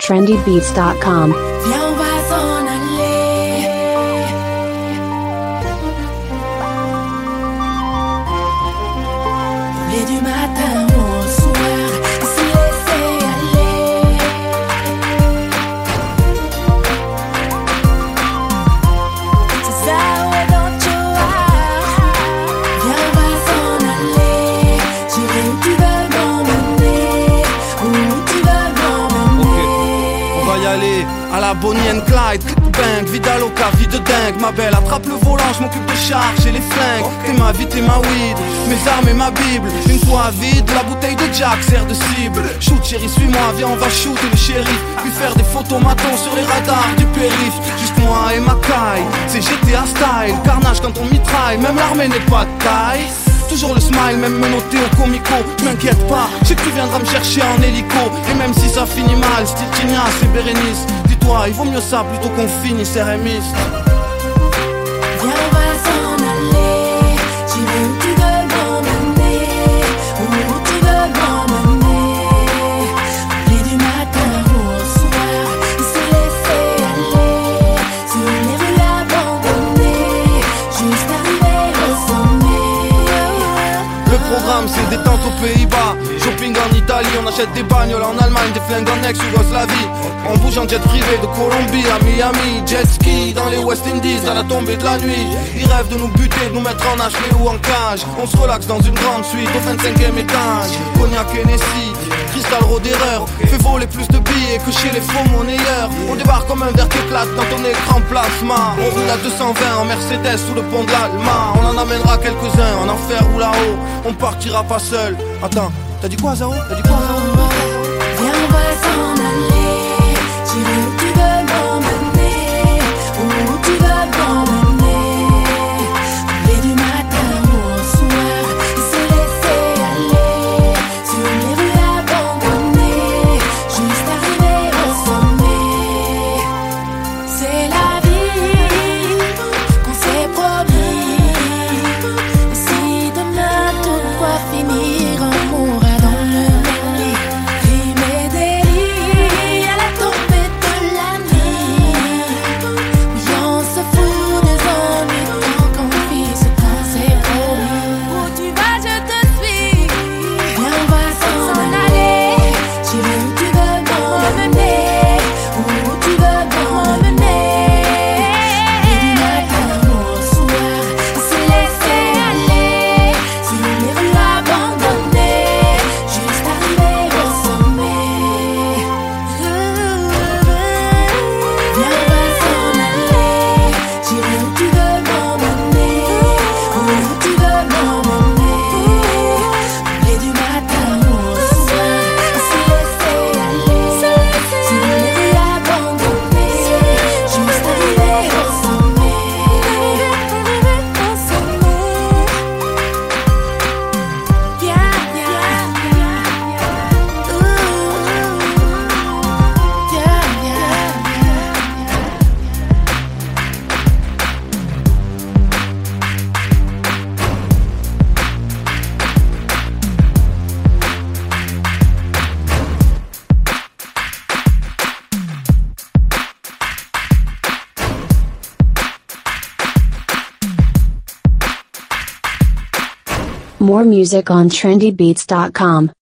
trendybeats.com. Viens, on va s'en aller. Rouler du matin au soir, se laisser aller. C'est ça, ouais, don't you are. Viens, on va s'en aller. J'irai où tu veux m'emmener, où tu veux m'emmener. On va y aller à la Bonnie and Clyde, clickbang, vida loca, vie de dingue. Ma belle, attrape le volant, je m'occupe de charger les flingues. T'es ma vie, t'es ma weed, mes armes et ma bible. Une fois vide, la bouteille de Jack sert de cible. Shoot chérie, suis-moi, viens on va shooter le shérif. Puis faire des photos matons sur les radars du périph'. Juste moi et ma caille, c'est GTA style. Carnage quand on mitraille, même l'armée n'est pas de taille. Toujours le smile, même menotté au comico. M'inquiète pas, je sais que tu viendras me chercher en hélico. Et même si ça finit mal, style Tignas et Bérénice, dis-toi, il vaut mieux ça plutôt qu'on finisse RMiste. Viens, on va s'en aller. J'irai où tu veux m'emmener, où tu veux m'emmener. Rouler du matin au soir, se laisser aller. Sur les rues abandonnées, juste arriver au sommet. Le programme c'est détente aux Pays-Bas, shopping en Italie, on achète des bagnoles en Allemagne, des flingues en ex-Yougoslavie. On bouge en jet privé de Colombie à Miami, jet ski dans les West Indies à la tombée de la nuit. Ils rêvent de nous buter, de nous mettre en HP ou en cage. On se relaxe dans une grande suite au 25e étage. Cognac Hennessy, cristal road d'erreur. Fait voler plus de billets que chez les faux monnayeurs. On débarque comme un verre qui éclate dans ton écran plasma. On roule à 220 en Mercedes sous le pont de l'Alma. On en amènera quelques-uns en enfer ou là-haut. On partira pas seul. Attends, t'as dit quoi Zao? T'as dit quoi Zao? Viens, on va s'en aller. J'irai où tu veux m'emmener, où tu veux m'emmener. Rouler du matin au soir, se laisser aller. Sur les rues abandonnées, juste arriver au sommet. C'est la vie qu'on s'est promis. Et si demain tout doit finir, on mourra dans le même lit. Crime et délit à la tombée de la nuit. Oui, on se fout des ennuis tant qu'on vit ce qu'on s'est promis. Où tu vas, je te suis. Viens, on va s'en aller. J'irai où tu veux m'emmener, où tu veux m'emmener. Et du matin au soir, se laisser aller. Sur les rues abandonnées, juste arriver au sommet. Viens, on va s'en aller. J'irai où tu veux m'emmener, où tu veux m'emmener. Rouler du matin au soir, se laisser aller. Sur les rues abandonnées, juste arriver au sommet. Viens, viens, viens. More music on trendybeats.com.